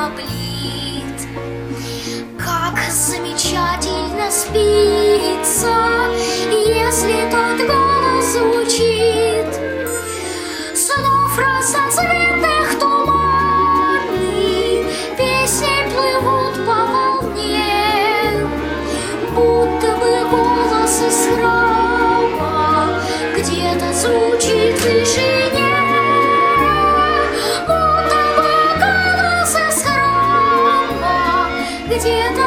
облит. Как замечательно спится, если тот голос звучит. Снов разноцветных туманы песни плывут по волне, будто бы голос из храма где-то звучит в тишине. Будто бы голос из храма где-то